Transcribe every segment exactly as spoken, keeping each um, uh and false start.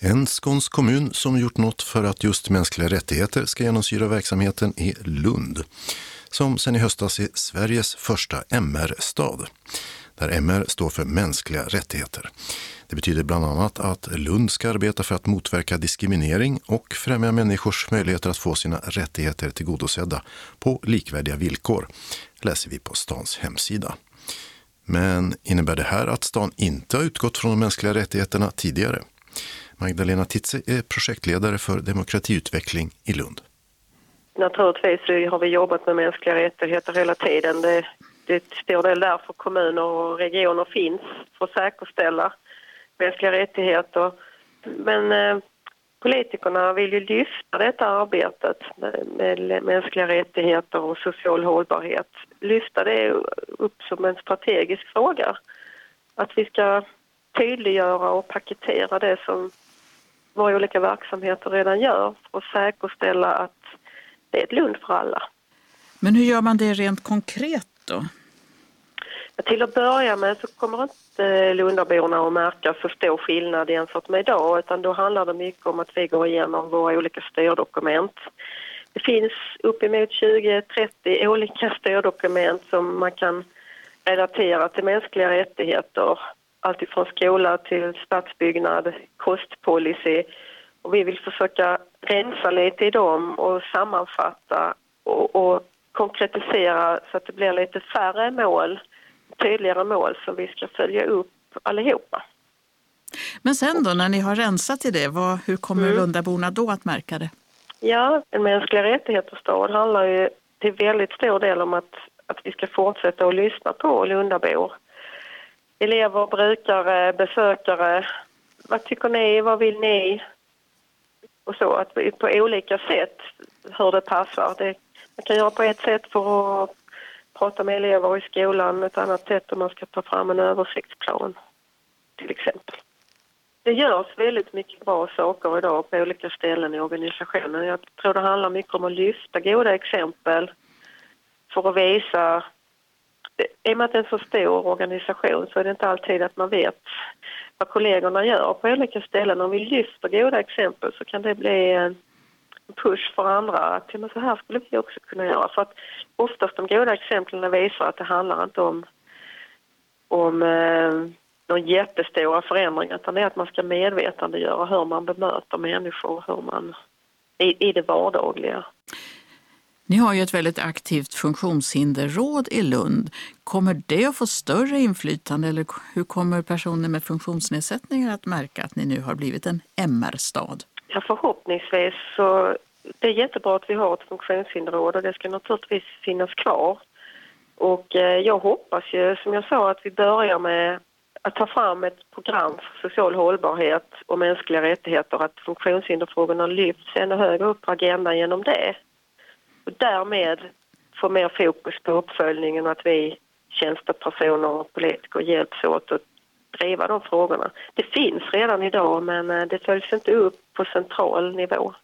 En skånsk kommun som gjort något för att just mänskliga rättigheter ska genomsyra verksamheten är Lund, som sedan i höstas är Sveriges första M R-stad, där M R står för mänskliga rättigheter. Det betyder bland annat att Lund ska arbeta för att motverka diskriminering och främja människors möjligheter att få sina rättigheter tillgodosedda på likvärdiga villkor, läser vi på stans hemsida. Men innebär det här att stan inte har utgått från de mänskliga rättigheterna tidigare? Magdalena Titze är projektledare för demokratiutveckling i Lund. Naturligtvis har vi jobbat med mänskliga rättigheter hela tiden. Det, det är ett stor del därför kommuner och regioner finns för att säkerställa mänskliga rättigheter. Men eh, politikerna vill ju lyfta detta arbetet med mänskliga rättigheter och social hållbarhet. Lyfta det upp som en strategisk fråga. Att vi ska tydliggöra och paketera det som våra olika verksamheter redan gör för att säkerställa att det är ett Lund för alla. Men hur gör man det rent konkret då? Till att börja med så kommer inte Lundaborna att märka så stor skillnad jämfört med idag, utan då handlar det mycket om att vi går igenom våra olika styrdokument. Det finns uppemot tjugo till trettio olika styrdokument som man kan relatera till mänskliga rättigheter. Allt från skola till stadsbyggnad, kostpolicy. Och vi vill försöka rensa lite i dem och sammanfatta och, och konkretisera så att det blir lite färre mål, tydligare mål som vi ska följa upp allihopa. Men sen då, när ni har rensat i det, vad, hur kommer mm. Lundaborna då att märka det? Ja, en mänskliga rättigheter handlar ju till väldigt stor del om att, att vi ska fortsätta att lyssna på Lundabor. Elever, brukare, besökare, vad tycker ni, vad vill ni? Och så, att vi på olika sätt hur det passar. Det, man kan göra på ett sätt för att prata med elever i skolan, ett annat sätt om man ska ta fram en översiktsplan till exempel. Det görs väldigt mycket bra saker idag på olika ställen i organisationen. Jag tror det handlar mycket om att lyfta goda exempel för att visa. I och med att det är en så stor organisation så är det inte alltid att man vet vad kollegorna gör på olika ställen. Om vi lyfter goda exempel så kan det bli en push för andra att så här skulle vi också kunna göra. För att oftast de goda exemplen visar att det handlar inte om, om eh, någon jättestora förändringar, utan det är att man ska medvetandegöra hur man bemöter människor, hur man i, i det vardagliga. Ni har ju ett väldigt aktivt funktionshinderråd i Lund. Kommer det att få större inflytande eller hur kommer personer med funktionsnedsättningar att märka att ni nu har blivit en M R-stad? Ja, förhoppningsvis så det är jättebra att vi har ett funktionshinderråd och det ska naturligtvis finnas kvar. Och eh, jag hoppas ju, som jag sa, att vi börjar med att ta fram ett program för social hållbarhet och mänskliga rättigheter, att funktionshinderfrågorna lyfts ännu högre upp på agendan genom det. Och därmed få mer fokus på uppföljningen och att vi tjänstepersoner och politiker hjälps åt att driva de frågorna. Det finns redan idag men det följs inte upp på central nivå.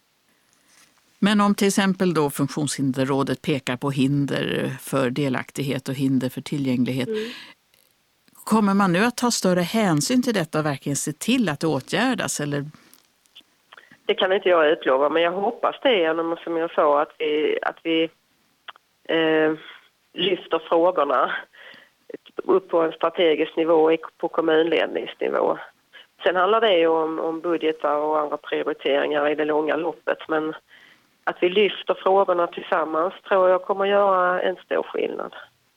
Men om till exempel då Funktionshinderrådet pekar på hinder för delaktighet och hinder för tillgänglighet. Mm. Kommer man nu att ta större hänsyn till detta och verkligen se till att det åtgärdas eller? Det kan inte jag utlova, men jag hoppas det genom, som jag sa, att vi, att vi eh, lyfter frågorna upp på en strategisk nivå på kommunledningsnivå. Sen handlar det ju om, om budgetar och andra prioriteringar i det långa loppet, men att vi lyfter frågorna tillsammans tror jag kommer göra en stor skillnad.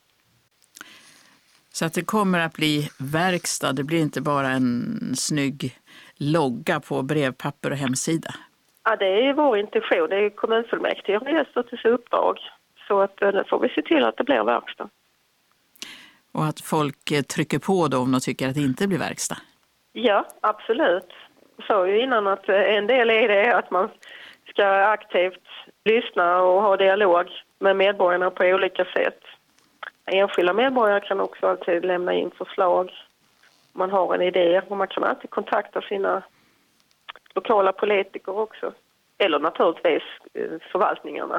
Så att det kommer att bli verkstad, det blir inte bara en snygg logga på brevpapper och hemsida? Ja, det är vår intention. Det är kommunfullmäktige och det står till uppdrag. Så att nu får vi se till att det blir verkstad. Och att folk trycker på då om de tycker att det inte blir verkstad? Ja, absolut. Jag sa ju innan att en del är det att man ska aktivt lyssna och ha dialog med medborgarna på olika sätt. Enskilda medborgare kan också alltid lämna in förslag. Man har en idé och man kan alltid kontakta sina lokala politiker också. Eller naturligtvis förvaltningarna.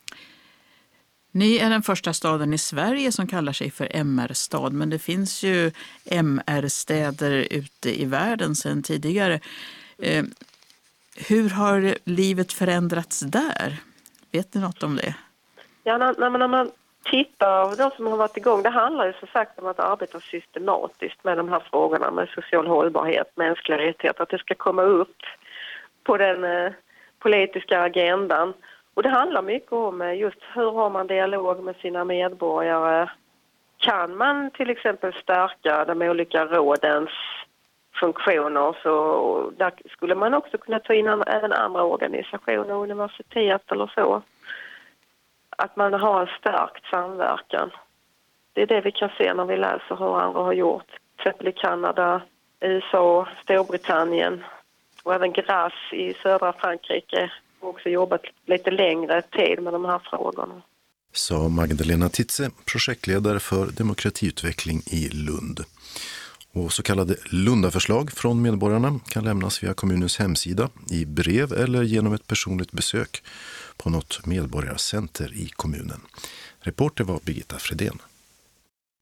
Ni är den första staden i Sverige som kallar sig för M R-stad, men det finns ju M R-städer ute i världen sedan tidigare. Eh, hur har livet förändrats där? Vet ni något om det? Ja, när, när, man, när man tittar på de som har varit igång, det handlar ju så sagt om att arbeta systematiskt med de här frågorna med social hållbarhet, mänskliga rättigheter, att det ska komma upp på den eh, politiska agendan. Och det handlar mycket om eh, just hur har man dialog med sina medborgare. Kan man till exempel stärka de olika rådens funktioner, så där skulle man också kunna ta in även andra organisationer, universitet eller så. Att man har en stark samverkan. Det är det vi kan se när vi läser hur andra har gjort. Till exempel i Kanada, U S A, Storbritannien och även Graz i södra Frankrike har också jobbat lite längre tid med de här frågorna. Sa Magdalena Titze, projektledare för demokratiutveckling i Lund. Och så kallade Lundaförslag från medborgarna kan lämnas via kommunens hemsida, i brev eller genom ett personligt besök på något medborgarcenter i kommunen. Reporter var Birgitta Fredén.